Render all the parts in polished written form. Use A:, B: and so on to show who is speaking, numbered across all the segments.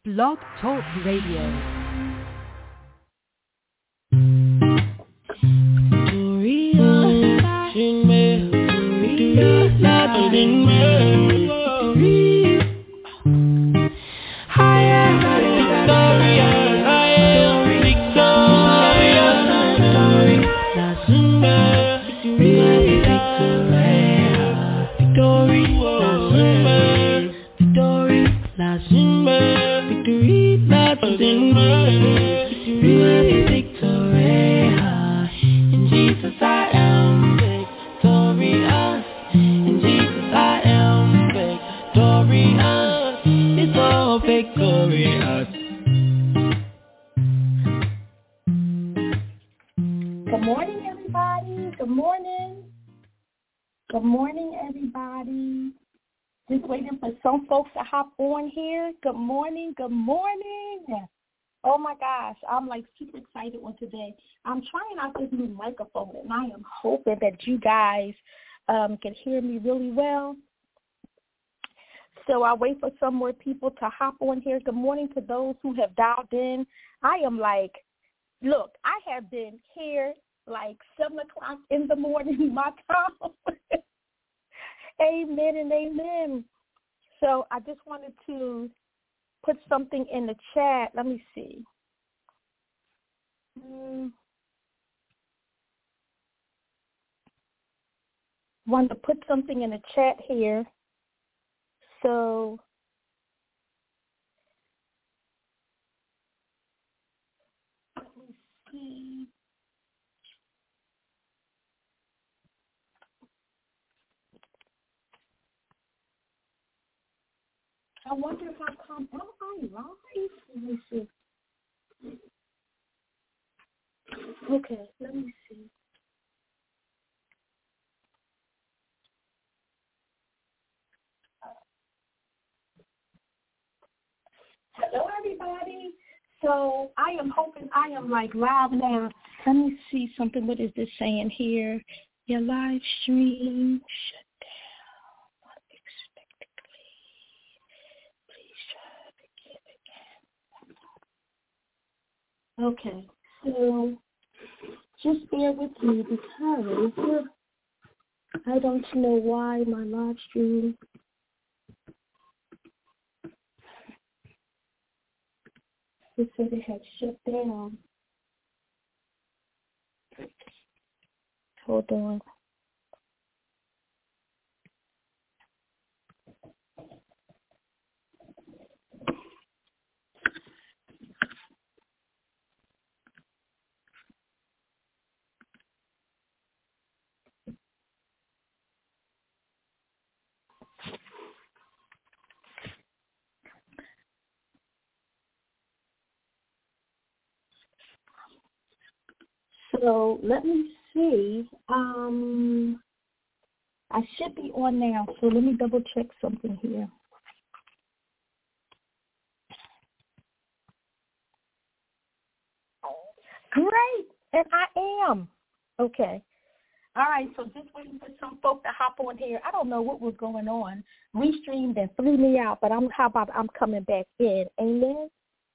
A: Blog Talk Radio.
B: Just waiting for some folks to hop on here. Good morning. Good morning. Oh, my gosh. I'm, super excited on today. I'm trying out this new microphone, and I am hoping that you guys can hear me really well. So I'll wait for some more people to hop on here. Good morning to those who have dialed in. I am look, I have been here 7 o'clock in the morning, my time. Amen and amen. So I just wanted to put something in the chat. Let me see. Wanted to put something in the chat here. So let me see. I wonder if I come. Am I live? Let me see. Okay, let me see. Hello, everybody. So I am hoping I am live now. Let me see something. What is this saying here? Your live stream shut down unexpectedly. Please try to get again. Okay, so just bear with me because I don't know why my live stream it said it had shut down. Hold on. So let me see. I should be on now, so let me double check something here. Great, and I am. Okay. All right, so just waiting for some folks to hop on here. I don't know what was going on. Restreamed and threw me out, but how about I'm coming back in? Amen.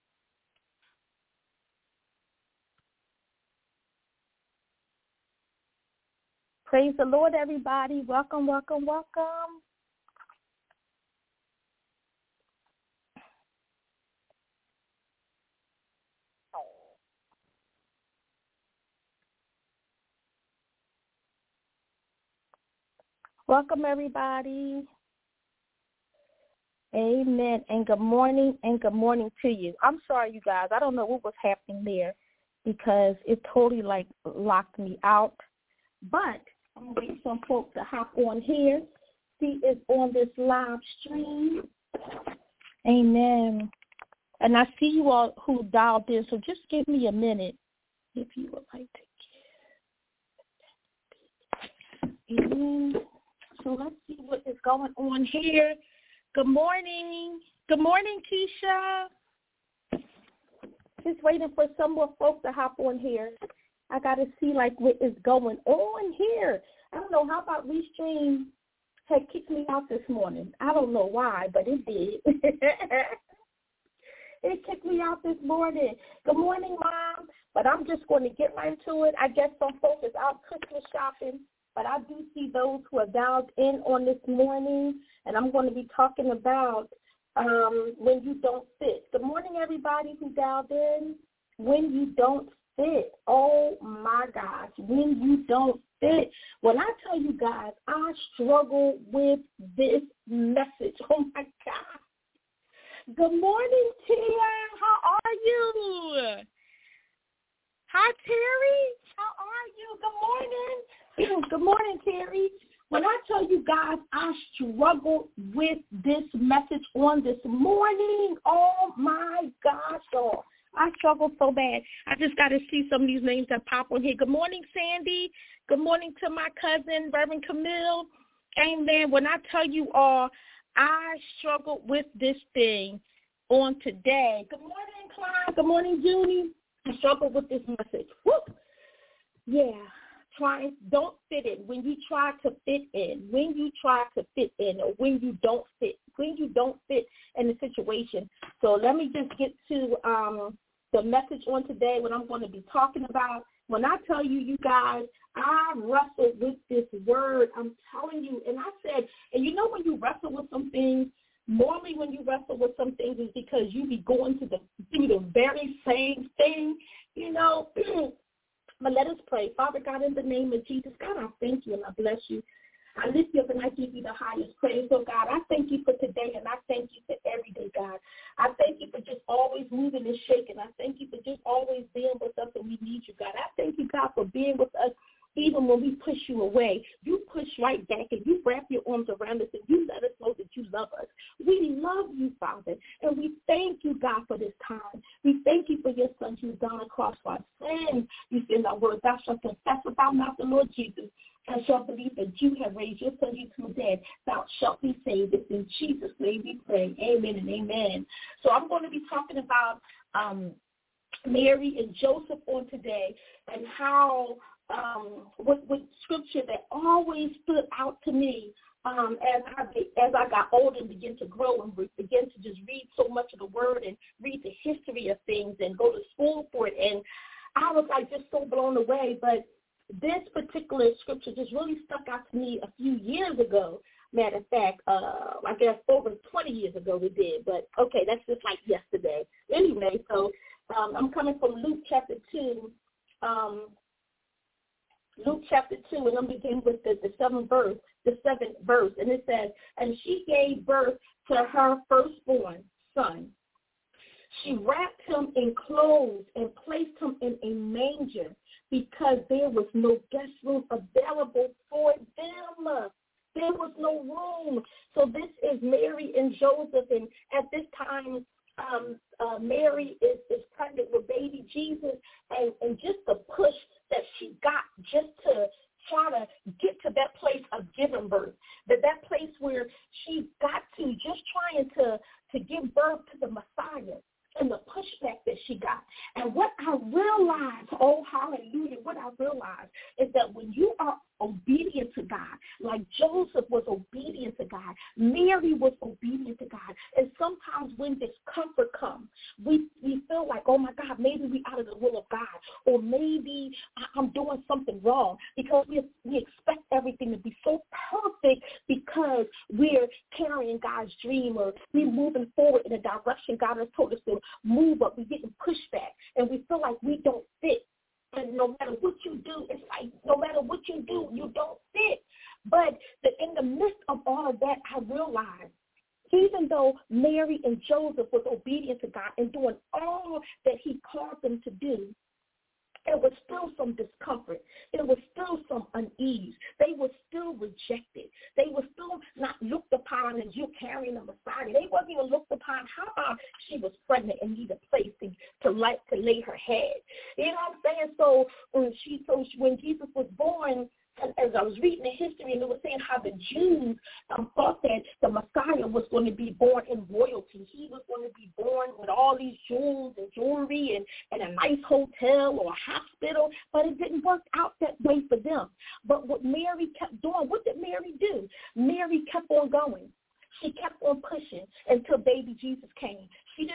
B: Praise the Lord, everybody. Welcome, welcome, welcome. Welcome, everybody. Amen. And good morning to you. I'm sorry, you guys. I don't know what was happening there because it totally, locked me out. But I'm going to wait some folks to hop on here. See is on this live stream. Amen. And I see you all who dialed in, so just give me a minute if you would like to give. Amen. So let's see what is going on here. Good morning. Good morning, Keisha. Just waiting for some more folks to hop on here. I got to see, what is going on here. I don't know. How about Restream had kicked me out this morning? I don't know why, but it did. It kicked me out this morning. Good morning, Mom. But I'm just going to get right into it. I guess some folks is out Christmas shopping, but I do see those who are dialed in on this morning, and I'm going to be talking about when you don't fit. Good morning, everybody who dialed in. When you don't fit. Oh, my gosh. When you don't fit. When I tell you guys, I struggle with this message. Oh, my God. Good morning, Tia. How are you? Hi, Terry. How are you? Good morning. Good morning, Terry. When I tell you guys, I struggled with this message on this morning. Oh, my gosh, y'all. I struggled so bad. I just got to see some of these names that pop on here. Good morning, Sandy. Good morning to my cousin, Reverend Camille. Amen. When I tell you all, I struggled with this thing on today. Good morning, Clyde. Good morning, Junie. I struggled with this message. Whoop. Yeah. Don't fit in. When you try to fit in, when you try to fit in, or when you don't fit in the situation. So let me just get to the message on today, what I'm going to be talking about. When I tell you, you guys, I wrestled with this word. I'm telling you, and I said, and you know when you wrestle with some things, normally when you wrestle with some things is because you be going through the very same thing, you know. But let us pray. Father God, in the name of Jesus, God, I thank you and I bless you. I lift you up and I give you the highest praise. So, God, I thank you for today and I thank you for every day, God. I thank you for just always moving and shaking. I thank you for just always being with us when we need you, God. I thank you, God, for being with us even when we push you away. You push right back and you wrap your arms around us and you let us know that you love us. We love you, Father, and we thank you, God, for this time. We thank you for your son who's gone across for our sins. You said in our word, thou shalt confess with thy mouth the Lord Jesus, and shalt believe that you have raised your son from the dead, thou shalt be saved. It's in Jesus' name we pray. Amen and amen. So I'm going to be talking about Mary and Joseph on today and how with scripture that always stood out to me as I got older and began to grow and began to just read so much of the word and read the history of things and go to school for it. And I was like just so blown away. But this particular scripture just really stuck out to me a few years ago. Matter of fact, I guess over 20 years ago we did. But, okay, that's just like yesterday. Anyway, so I'm coming from Luke chapter 2. Luke chapter 2, and I'm beginning with the seventh verse, and it says, and she gave birth to her firstborn son. She wrapped him in clothes and placed him in a manger because there was no guest room available for them. There was no room. So this is Mary and Joseph, and at this time, Mary is pregnant with baby Jesus, and just the push that she got just to try to get to that place of giving birth, that place where she got to just trying to give birth to the Messiah, and the pushback that she got. And what I realized, oh, hallelujah, what I realized is that when you are obedient to God, like Joseph was obedient to God, Mary was obedient to God. And sometimes when discomfort comes, we feel like, oh, my God, maybe we're out of the will of God, or maybe I'm doing something wrong, because we expect everything to be so perfect because we're carrying God's dream, or we're moving forward in a direction God has told us to move, but we're getting pushed back, and we feel like we don't fit. And no matter what you do, it's like no matter what you do, you don't fit. But in the midst of all of that, I realized even though Mary and Joseph was obedient to God and doing all that he called them to do, there was still some discomfort. There was still some unease. They were still rejected. They were still not looked upon as you carrying a Messiah. They wasn't even looked upon how about she was pregnant and needed a place to lay her head. You know what I'm saying? So when Jesus was born, as I was reading the history, and it was saying how the Jews thought that the Messiah was going to be born in royalty. He was going to be born with all these jewels and jewelry and a nice hotel or a hospital, but it didn't work out that way for them. But what Mary kept doing, what did Mary do? Mary kept on going. She kept on pushing until baby Jesus came. She didn't turn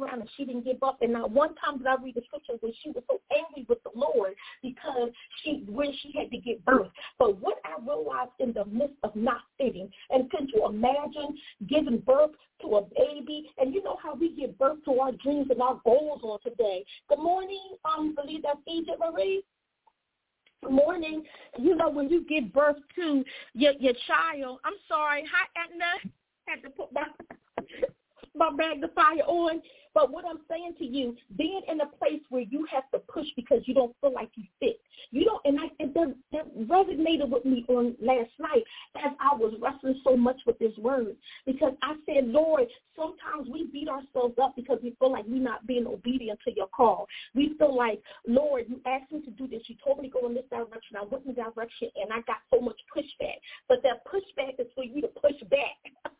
B: around and she didn't give up. And not one time did I read the scripture where she was so angry with the Lord because when she had to give birth. But what I realized in the midst of not fitting, and can you imagine giving birth to a baby? And you know how we give birth to our dreams and our goals on today. Good morning, I believe that's Egypt Marie. Good morning. You know, when you give birth to your child, I'm sorry, hi, Edna, had to put my magnifier on. But what I'm saying to you, being in a place where you have to push because you don't feel like you fit. You don't, and that resonated with me on last night as I was wrestling so much with this word. Because I said, Lord, sometimes we beat ourselves up because we feel like we're not being obedient to your call. We feel like, Lord, you asked me to do this. You told me to go in this direction. I went in the direction, and I got so much pushback. But that pushback is for you to push back.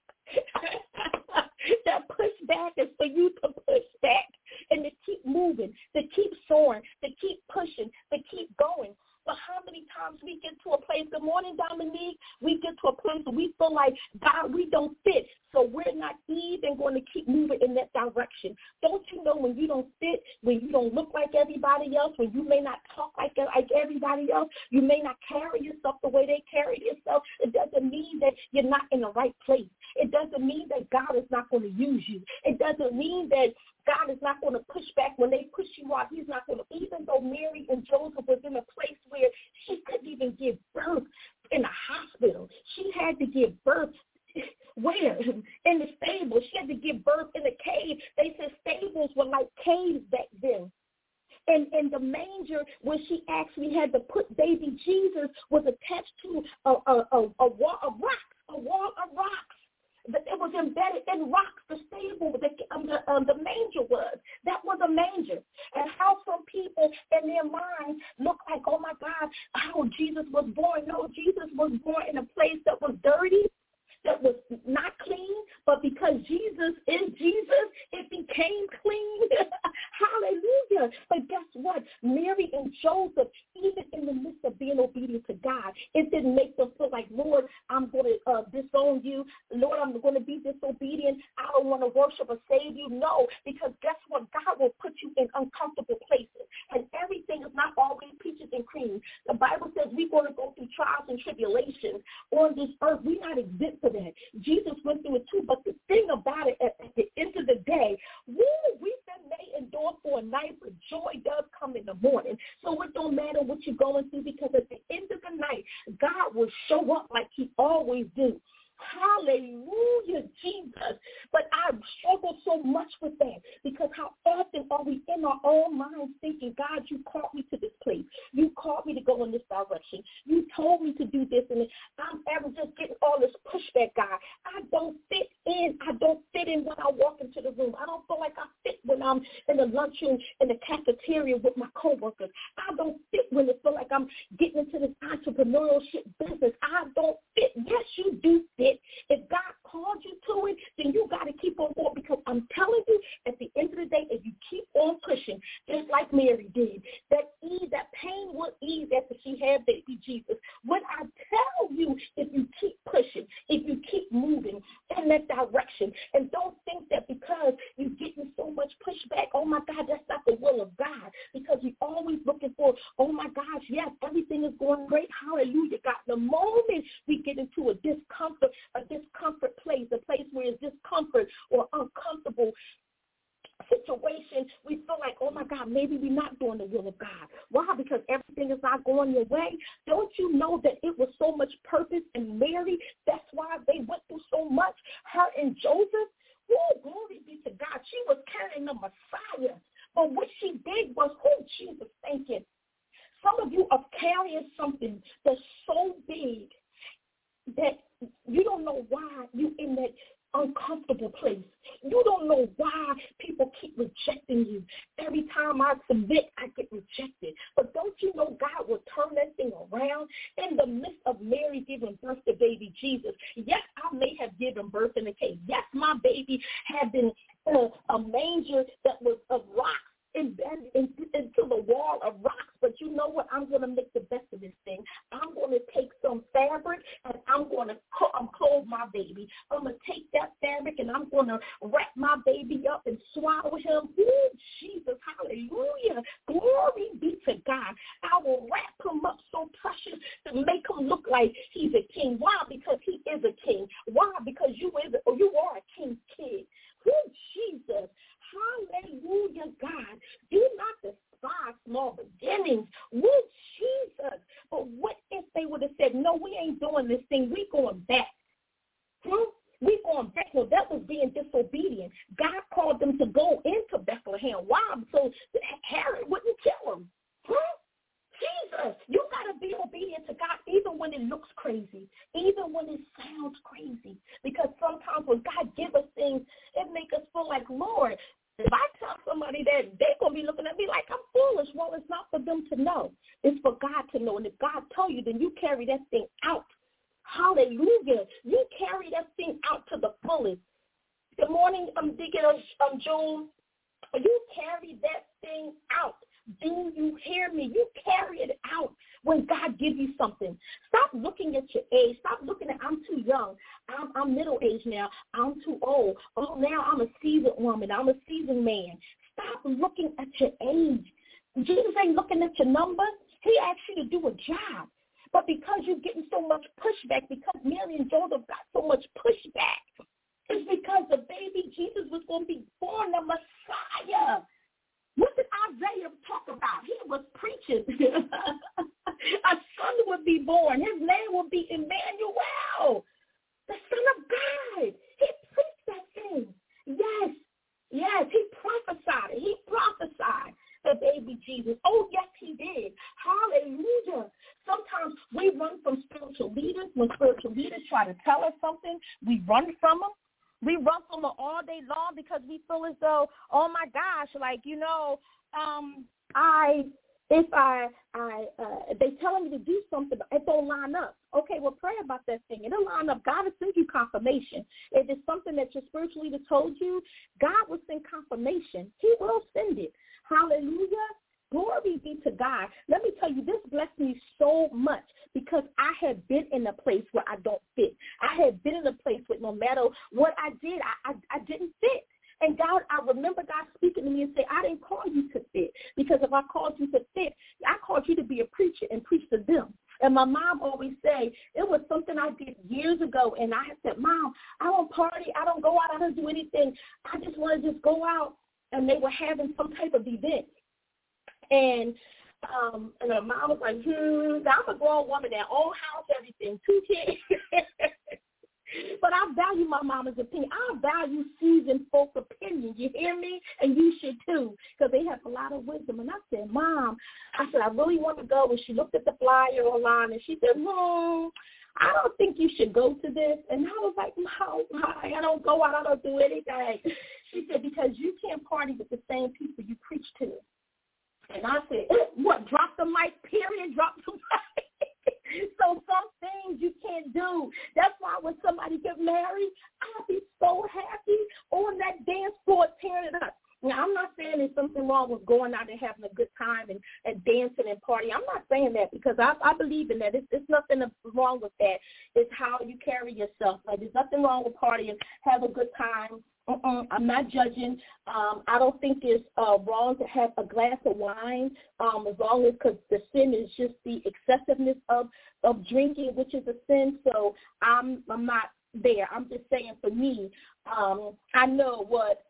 B: That pushback is for you to push back and to keep moving, to keep soaring, to keep pushing, to keep going. But how many times we get to a place, good morning, Dominique, we get to a place where we feel like, God, we don't fit, so we're not even going to keep moving in that direction. Don't you know when you don't fit, when you don't look like everybody else, when you may not talk like everybody else, you may not carry yourself the way they carry themselves, it doesn't mean that you're not in the right place. It doesn't mean that God is not going to use you. It doesn't mean that God is not going to push back when they push you out. He's not going to, even though Mary and Joseph was in a place where she couldn't even give birth in a hospital. She had to give birth where? In the stable. She had to give birth in a cave. They said stables were like caves back then. And the manger where she actually had to put baby Jesus was attached to a wall of rocks. It was embedded in rocks. The stable, the manger was. That was a manger. And how some people in their minds look like, oh my God, how Jesus was born. No, Jesus was born in a place that was dirty, that was not clean, but because Jesus is Jesus, it became clean. Hallelujah. But guess what? Mary and Joseph, even in the midst of being obedient to God, it didn't make them feel like, Lord, I'm going to disown you. Lord, I'm going to be disobedient. I don't want to worship or save you. No, because guess what? God will put you in uncomfortable places. And everything is not always peaches and cream. The Bible says we're going to go through trials and tribulations on this earth. We're not exempt from that. Jesus went through it too, but the thing about it, at the end of the day, weeping may endure for a night, but joy does come in the morning. So it don't matter what you're going through, because at the end of the night, God will show up like he always do. Hallelujah, Jesus. But I struggle so much with that, because how often are we in our own minds thinking, God, you called me to this place. You called me to go in this direction. You told me to do this, and I'm ever just getting all this pushback, God. I don't fit in. I don't fit in when I walk into the room. I don't feel like I fit when I'm in the lunchroom, in the cafeteria with my coworkers. I don't fit when it feel like I'm getting into this entrepreneurship business. I don't fit. Yes, you do fit. If God called you to it, then you got to keep on going, because I'm telling you, at the end of the day, if you keep on pushing, just like Mary did, that pain will ease after she had baby Jesus. What I tell you, if you keep pushing, if you keep moving in that direction, and don't think that because you're getting so much pushback, oh my God, that's not the will of God, because you're always looking for, oh my gosh, yes, everything is going great, hallelujah, God. The moment we get into a discomfort place, a place where it's discomfort or uncomfortable situation, we feel like, oh my God, maybe we're not doing the will of God. Why? Because everything is not going your way. Don't you know that it was so much purpose in Mary? That's why they went through so much. Her and Joseph, oh, glory be to God. She was carrying the Messiah. But what she did was, oh, Jesus, thank you. Some of you are carrying something that's so big that you don't know why you're in that uncomfortable place. You don't know why people keep rejecting you. Every time I submit, I get rejected. But don't you know God will turn that thing around? In the midst of Mary giving birth to baby Jesus, yes, I may have given birth in a cave. Yes, my baby had been a manger that was of rocks, embedded into the wall of rocks. But you know what? I'm going to make the best of this thing. I'm going to take some fabric, and I'm going to clothe my baby. I'm going to take that fabric, and I'm going to wrap my baby up and swallow him. Ooh, Jesus, hallelujah. Glory be to God. I will wrap him up so precious to make him look like he's a king. Why? Because he is a king. Why? Because you are a king's kid. Ooh, Jesus. Hallelujah, God. Do not despise small beginnings. Ooh, Jesus. But what if they would have said, no, we ain't doing this thing. We going back. We going back. Well, that was being disobedient. God called them to go into Bethlehem. Why? So Herod wouldn't kill them. Jesus, you got to be obedient to God even when it looks crazy, even when it sounds crazy. Because sometimes when God gives us things, it makes us feel like, Lord, if I tell somebody that, they're going to be looking at me like I'm foolish. Well, it's not for them to know. It's for God to know. And if God told you, then you carry that thing out. Hallelujah. You carry that thing out to the fullest. Good morning, Deacon June. You carry that thing out. Do you hear me? You carry it out when God gives you something. Stop looking at your age. Stop looking at, I'm too young. I'm middle-aged now. I'm too old. Oh, now I'm a seasoned woman. I'm a seasoned man. Stop looking at your age. Jesus ain't looking at your number. He asked you to do a job. But because you're getting so much pushback, because Mary and Joseph got so much pushback, it's because the baby Jesus was going to be born, the Messiah. What did Isaiah talk about? He was preaching. A son would be born. His name would be Emmanuel, the Son of God. He preached that thing. Yes, he prophesied it. He prophesied the baby Jesus. Oh, yes, he did. Hallelujah. Sometimes we run from spiritual leaders. When spiritual leaders try to tell us something, we run from them. We run from them all day long because we feel as though, oh, my gosh, like, they telling me to do something, but it don't line up. Okay, well, pray about that thing. It'll line up. God will send you confirmation. If it's something that your spiritual leader told you, God will send confirmation. He will send it. Hallelujah. Glory be to God. Let me tell you, this blessed me so much because I had been in a place where I don't fit. I had been in a place where no matter what I did, I didn't fit. And God, I remember God speaking to me and say, I didn't call you to fit, because if I called you to fit, I called you to be a preacher and preach to them. And my mom always say, it was something I did years ago, and I said, Mom, I don't party, I don't go out, I don't do anything. I just want to just go out, and they were having some type of event. And her mom was like, I'm a grown woman now, own house, everything, 2 kids. But I value my mama's opinion. I value seasoned folks' opinion. You hear me? And you should too, because they have a lot of wisdom. And I said, Mom, I really want to go. And she looked at the flyer online, and she said, I don't think you should go to this. And I was like, no, I don't go out. I don't do anything. She said, because you can't party with the same people you preach to. And I said, what, drop the mic, period, drop the mic. So some things you can't do. That's why when somebody get married, I'll be so happy on that dance floor tearing it up. Now, I'm not saying there's something wrong with going out and having a good time and dancing and partying. I'm not saying that, because I believe in that. It's nothing wrong with that. It's how you carry yourself. Like, there's nothing wrong with partying. Have a good time. I'm not judging. I don't think it's wrong to have a glass of wine, as long as, because the sin is just the excessiveness of drinking, which is a sin. So I'm not there. I'm just saying, for me, I know what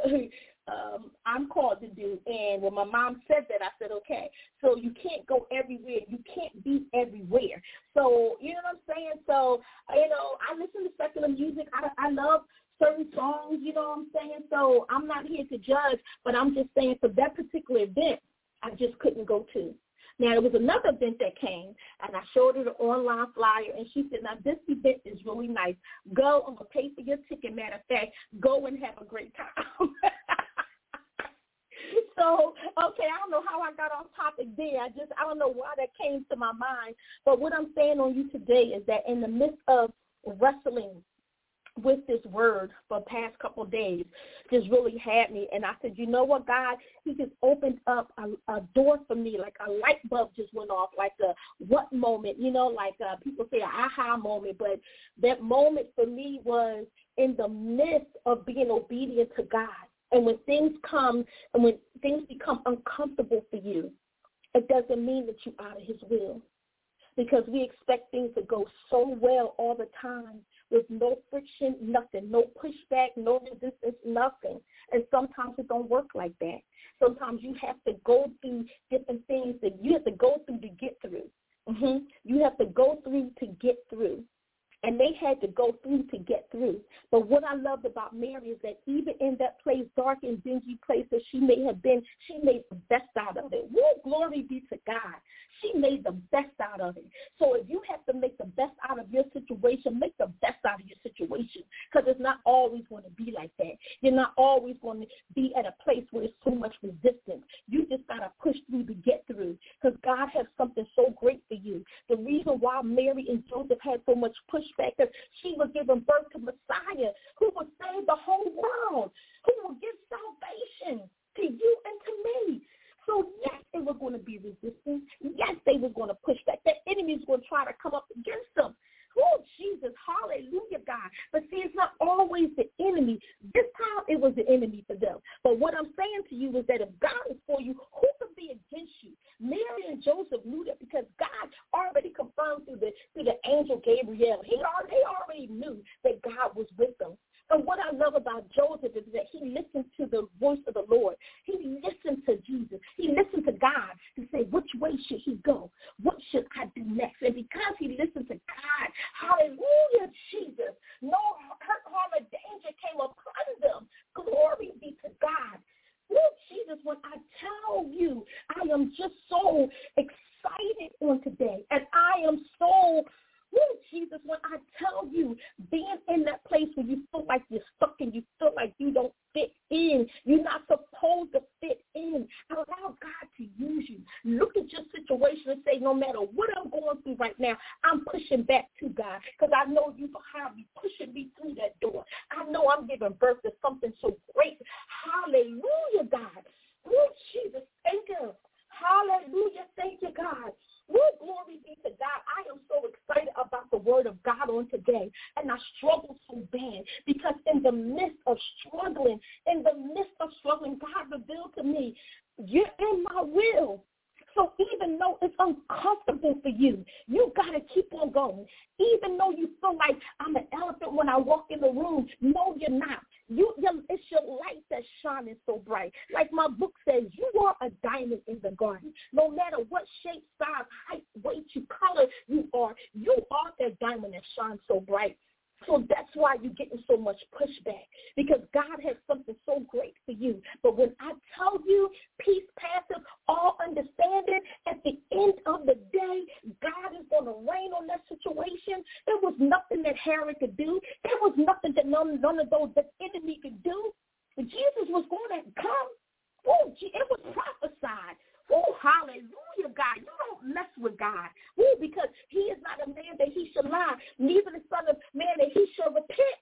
B: I'm called to do. And when my mom said that, I said, okay. So you can't go everywhere. You can't be everywhere. So, you know what I'm saying? So, I listen to secular music. I love certain songs, you know what I'm saying? So I'm not here to judge, but I'm just saying, for that particular event, I just couldn't go to. Now, there was another event that came, and I showed her the online flyer, and she said, now, this event is really nice. Go, I'm going to pay for your ticket. Matter of fact, go and have a great time. So, okay, I don't know how I got off topic there. I don't know why that came to my mind. But what I'm saying on you today is that in the midst of wrestling with this word for the past couple of days, just really had me. And I said, you know what, God, he just opened up a door for me, like a light bulb just went off, like a what moment, like people say an aha moment. But that moment for me was in the midst of being obedient to God. And when things come and when things become uncomfortable for you, it doesn't mean that you're out of his will, because we expect things to go so well all the time with no friction, nothing, no pushback, no resistance, nothing. And sometimes it don't work like that. Sometimes you have to go through different things that you have to go through to get through. You have to go through to get through. And they had to go through to get through. But what I loved about Mary is that even in that place, dark and dingy place that she may have been, she made the best out of it. Woo, glory be to God. She made the best out of it. So if you have to make the best out of your situation, make the best out of your situation, because it's not always going to be like that. You're not always going to be at a place where there's so much resistance. You just got to push through to get through, because God has something so great for you. The reason why Mary and Joseph had so much pushback is she was giving birth to Messiah, who would save the whole world, who would give salvation to you and to me. So, yes, they were going to be resistant. Yes, they were going to push back. The enemy is going to try to come up against them. Oh, Jesus, hallelujah, God. But see, it's not always the enemy. This time it was the enemy for them. But what I'm saying to you is that if God is for you, who can be against you? Mary and Joseph knew that because God already confirmed through the angel Gabriel. They already knew that God was with them. And what I love about Joseph is that he listened to the voice of the Lord. He listened to Jesus. He listened to God to say, which way should he go? What should I do next? And because he listened to God, hallelujah, Jesus, no hurt, harm, or danger came upon them. Glory be to God. Oh, Jesus, when I tell you, I am just so excited on today. And I am so Jesus, when I tell you, being in that place where you feel like you're stuck and you feel like you don't fit in, you're not supposed to fit in, allow God to use you. Look at your situation and say, no matter what I'm going through right now, I'm pushing back to God, because I know you behind me, pushing me through that door. I know I'm giving birth to something so great. Hallelujah, God. Oh, Jesus, thank you. Hallelujah, thank you, God. Well, glory be to God. I am so excited about the word of God on today. And I struggle so bad because in the midst of struggling, God revealed to me, you're in my will. So even though it's uncomfortable for you, you got to keep on going. Even though you feel like I'm an elephant when I walk in the room, no, you're not. It's your light that's shining so bright. Like my book says, you are a diamond in the garden. No matter what shape, size, height, weight, color you are that diamond that shines so bright. So that's why you're getting so much pushback, because God has something so great for you. But when I tell you, peace passeth all understanding, at the end of the day, God is going to reign on that situation. There was nothing that Herod could do. There was nothing that none of those that enemy could do. Jesus was going to come. Oh, it was prophesied. Oh, hallelujah, God. You don't mess with God. Oh, because he is not a man that he should lie, neither the son of man that he shall repent.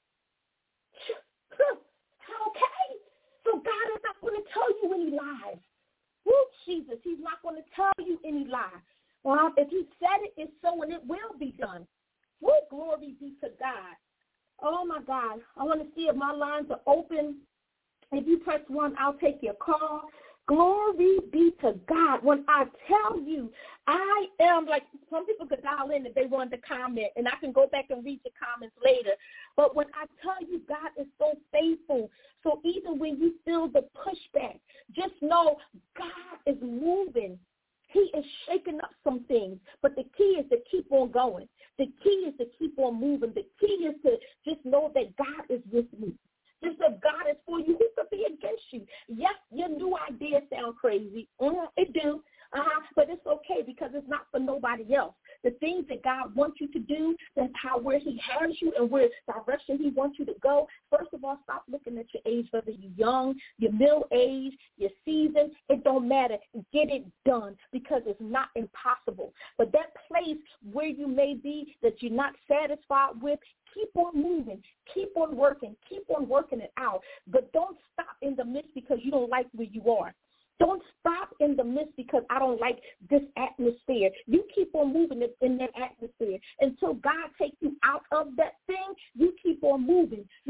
B: Okay? So God is not going to tell you any lies. Oh, Jesus, he's not going to tell you any lie. Well, if he said it, it's so, and it will be done. Oh, glory be to God. Oh, my God. I want to see if my lines are open. If you press 1, I'll take your call. Glory be to God. When I tell you, I am, like, some people could dial in if they wanted to comment, and I can go back and read the comments later. But when I tell you, God is so faithful. So even when you feel the pushback, just know God is moving. He is shaking up some things. But the key is to keep on going. The key is to keep on moving. The key is to just know that God is with me. Just if God is for you, who could be against you? Yes, your new ideas sound crazy. It do. But it's okay, because it's not for nobody else. The things that God wants you to do, that's where he has you and where direction he wants you to go. First of all, stop looking at your age, whether you're young, you're middle-aged, you're seasoned. It don't matter. Get it done, because it's not impossible. But that place where you may be that you're not satisfied with, keep on moving, keep on working it out. But don't stop in the midst because you don't like where you are. Don't stop in the midst because I don't like this atmosphere. You keep on moving in that atmosphere until God takes you out of that thing. You keep on moving. You keep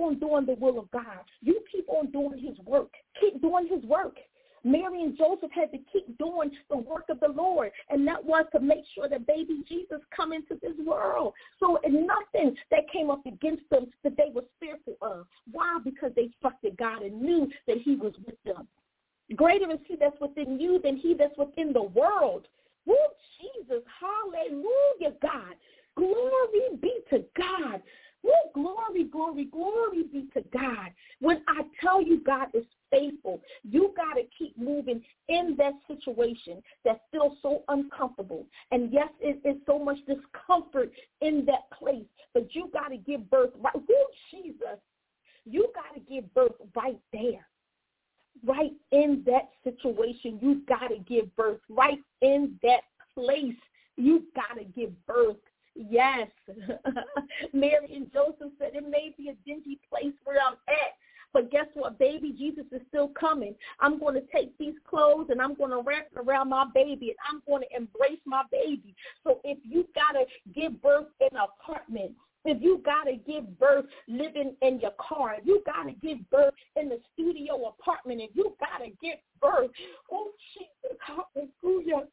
B: on doing the will of God. You keep on doing his work. Keep doing his work. Mary and Joseph had to keep doing the work of the Lord, and that was to make sure that baby Jesus come into this world. So nothing that came up against them that they were fearful of. Why? Because they trusted God and knew that he was with them. Greater is he that's within you than he that's within the world. Woo, Jesus, hallelujah, God. Glory be to God. Woo, glory, glory, glory be to God. When I tell you God is faithful, you got to keep moving in that situation that feels so uncomfortable. And yes, it is so much discomfort in that place, but you got to give birth right. Woo, Jesus, you got to give birth right there. Right in that situation, you got to give birth. Right in that place, you got to give birth. Yes. Mary and Joseph said, it may be a dingy place where I'm at, but guess what? Baby Jesus is still coming. I'm going to take these clothes and I'm going to wrap it around my baby and I'm going to embrace my baby. So if you got to give birth in an apartment, if you got to give birth living in your car, if you got to give birth in the studio apartment, if you got to give birth, oh, Jesus, hallelujah,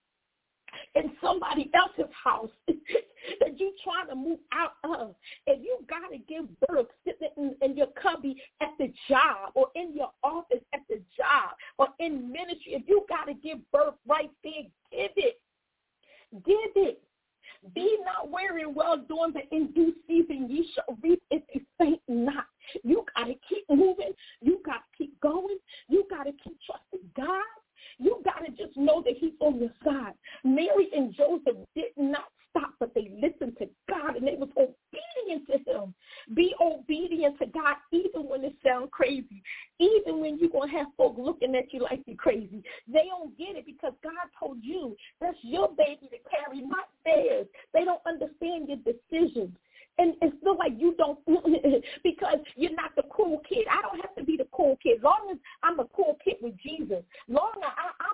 B: in somebody else's house that you're trying to move out of, if you got to give birth sitting in your cubby at the job or in your office at the job or in ministry, if you got to give birth right there, give it. Give it. Be not weary and well doing, but in due season ye shall reap if you faint not. You got to keep moving. You got to keep going. You got to keep trusting God. You got to just know that he's on your side. Mary and Joseph did not stop, but they listened to God, and they was obedient to him. Be obedient to God even when it sounds crazy, even when you're going to have folks looking at you like you're crazy. They don't get it because God told you that's your baby to carry, not theirs. They don't understand your decisions. And it's still like you don't, because you're not the cool kid. I don't have to be the cool kid. As long as I'm a cool kid with Jesus, long as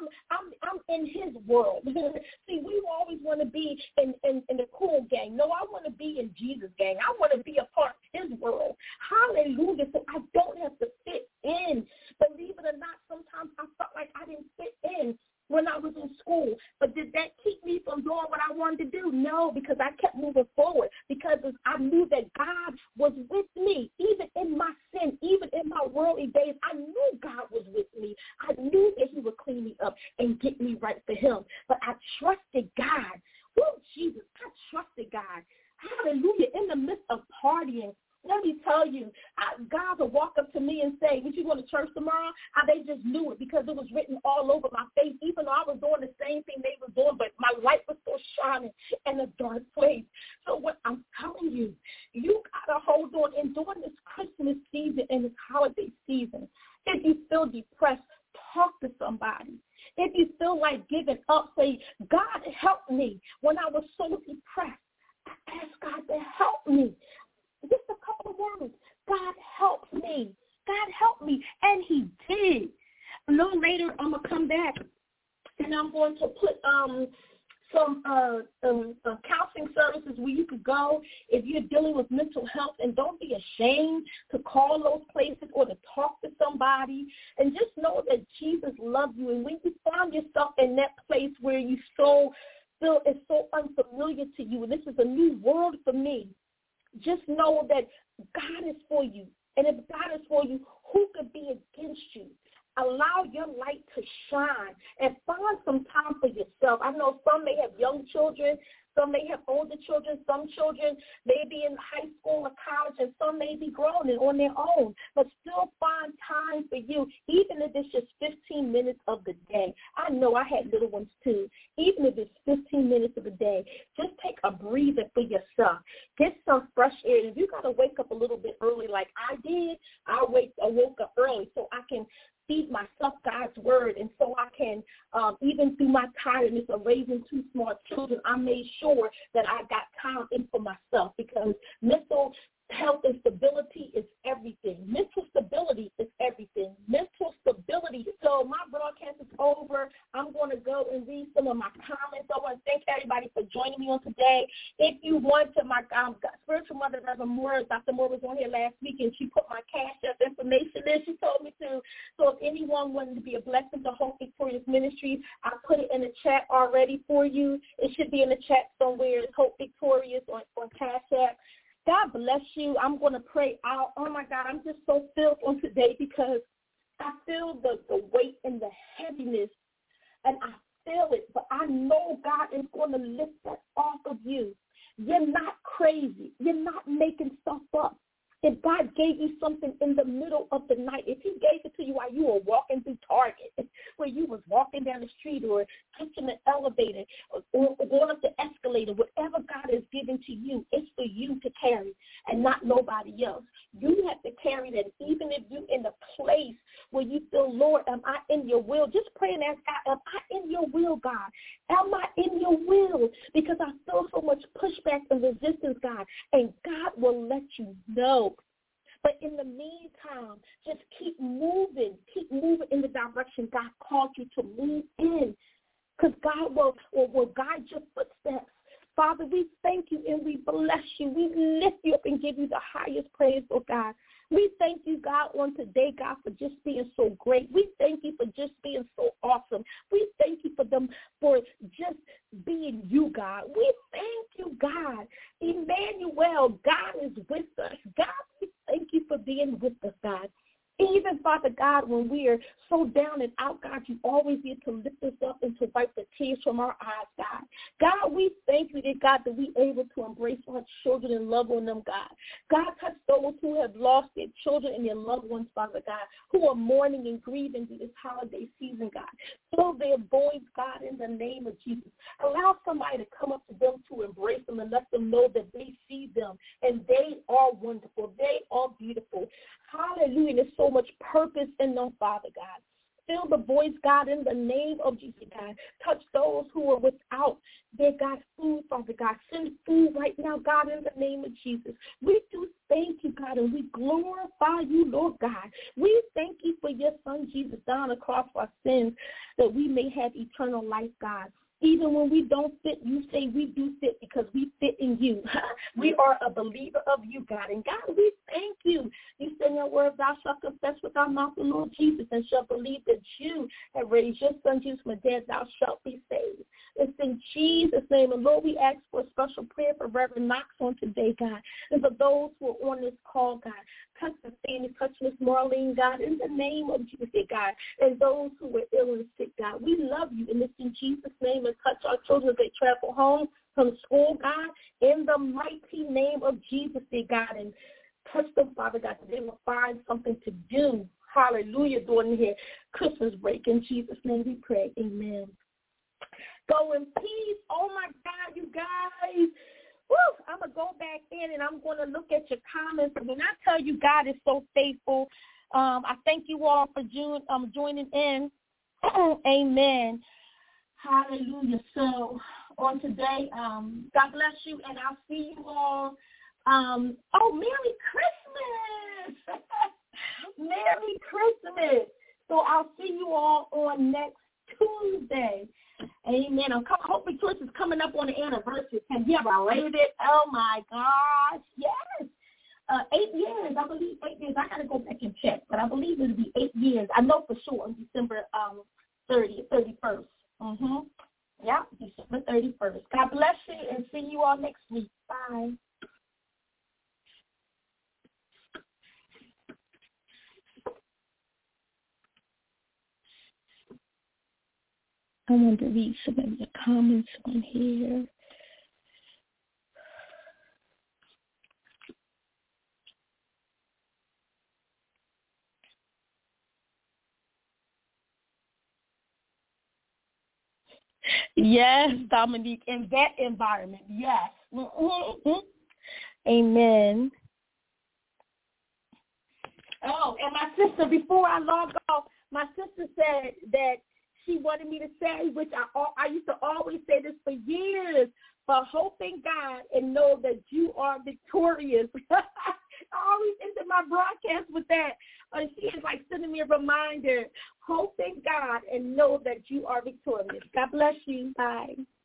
B: I'm in his world. See, we always want to be in the cool gang. No, I want to be in Jesus' gang. I want to be a part of his world. Hallelujah. So I don't have to fit in. Believe it or not, sometimes I felt like I didn't fit in when I was in school. But did that keep me from doing what I wanted to do? No, because I kept moving forward, because I knew that God was with me, even in my sin, even in my worldly days. I knew God was with me. I knew that he would clean me up and get me right for him. But I trusted God. Oh, Jesus, I trusted God. Hallelujah. In the midst of partying, let me tell you, God will walk up to me and say, would you go to church tomorrow? They just knew it because it was written all over my face, even though I was doing the same thing they were doing, but my light was still shining in a dark place. So what I'm telling you, you got to hold on. And during this Christmas season and this holiday season, if you feel depressed, talk to somebody. If you feel like giving up, say, God, help me. When I was so depressed, I asked God to help me. Just a couple of words. God help me. God help me. And he did. A little later, I'm going to come back, and I'm going to put some counseling services where you could go if you're dealing with mental health, and don't be ashamed to call those places or to talk to somebody, and just know that Jesus loves you. And when you find yourself in that place where you feel it's so unfamiliar to you, and this is a new world for me, just know that God is for you. And if God is for you, who could be against you? Allow your light to shine and find some time for yourself. I know some may have young children, some may have older children, some children may be in high school or college, and some may be grown and on their own. But still find time for you, even if it's just 15 minutes of the day. I know I had little ones too. Even if it's 15 minutes of the day, just take a breather for yourself. Get some fresh air. If you got to wake up a little bit early like I did, I woke up early so I can feed myself God's word, and so I can, even through my tiredness of raising two small children, I made sure that I got time in for myself, because mental health and stability is everything. Mental stability is everything. Mental stability. So my broadcast is over. I'm going to go and read some of my comments. I want to thank everybody for joining me on today. If you want to, my spiritual mother, Reverend Moore, Dr. Moore was on here last week, and she put my Cash App information in. She told me to. So if anyone wanted to be a blessing to Hope Victorious Ministries, I put it in the chat already for you. It should be in the chat somewhere. It's Hope Victorious on Cash App. God bless you. I'm going to pray out. Oh, my God, I'm just so filled on today because I feel the weight and the heaviness, and I feel it, but I know God is going to lift that off of you. You're not crazy. You're not making stuff up. If God gave you something in the middle of the night, if he gave it to you while you were walking through Target, where you was walking down the street or touching the elevator or going up the escalator, whatever God has given to you, it's for you to carry and not nobody else. You have to carry that even if you're in a place where you feel, Lord, am I in your will? Just pray and ask God, am I in your will, God? Am I in your will? Because I feel so much pushback and resistance, God, and God will let you know. But in the meantime, just keep moving in the direction God called you to move in, because God will guide your footsteps. Father, we thank you and we bless you. We lift you up and give you the highest praise, oh God. We thank you, God, on today, God, for just being so great. We thank you for just being so awesome. We thank you for just being you, God. We thank you, God. Emmanuel, God is with us. God, we thank you for being with us, God. Even, Father God, when we are so down and out, God, you always need to lift us up and to wipe the tears from our eyes, God. God, we thank you, God, that we are able to embrace our children and love on them, God. God, touch those who have lost their children and their loved ones, Father God, who are mourning and grieving through this holiday season, God. Fill their voids, God, in the name of Jesus. Allow somebody to come up to them to embrace them and let them know that they see them and they are wonderful. They are beautiful. Hallelujah. There's so much purpose in them, Father God. Fill the voice, God, in the name of Jesus, God. Touch those who are without their, God, food, Father God. Send food right now, God, in the name of Jesus. We do thank you, God, and we glorify you, Lord God. We thank you for your son, Jesus, down the cross for our sins, that we may have eternal life, God. Even when we don't fit, you say we do fit because we fit in you. We are a believer of you, God. And, God, we thank you. You say in your word, thou shalt confess with thy mouth the Lord Jesus and shalt believe that you have raised your son Jesus from the dead, thou shalt be saved. It's in Jesus' name. And, Lord, we ask for a special prayer for Reverend Knox on today, God. And for those who are on this call, God, touch the family, touch Miss Marlene, God, in the name of Jesus, God. And those who are ill and sick, God, we love you. And it's in Jesus' name. And touch our children as they travel home from school, God, in the mighty name of Jesus, God. And touch them, Father God, that they will find something to do. Hallelujah, during the Christmas break. In Jesus' name we pray. Amen. Go in peace. Oh, my God, you guys. Woo, I'm going to go back in and I'm going to look at your comments. And when I tell you God is so faithful, I thank you all for joining in. Amen. Hallelujah. So on today, God bless you, and I'll see you all. Merry Christmas. Merry Christmas. So I'll see you all on next Tuesday. Amen. Hope Victorious is coming up on the anniversary. Can you believe it? Oh, my gosh. Yes. 8 years. I believe 8 years. I got to go back and check, but I believe it'll be 8 years. I know for sure on December 31st. Mm-hmm. Yeah, December 31st. God bless you, and see you all next week. Bye. I want to read some of the comments on here. Yes, Dominique, in that environment, yes. Mm-hmm. Amen. Oh, and my sister, before I log off, my sister said that she wanted me to say, which I used to always say this for years, for hope in God and know that you are victorious. I always ended my broadcast with that. She is like sending me a reminder, hope in God and know that you are victorious. God bless you. Bye.